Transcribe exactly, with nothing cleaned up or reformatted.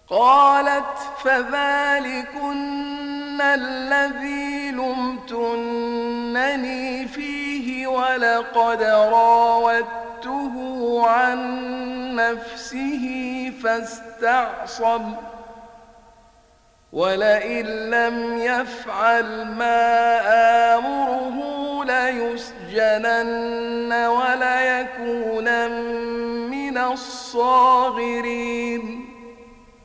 قالت فذلكن الذي لمتنني فيه ولقد راودته عن نفسه فاستعصم ولئن لم يفعل ما آمره ليسجنن وليكونن من الصاغرين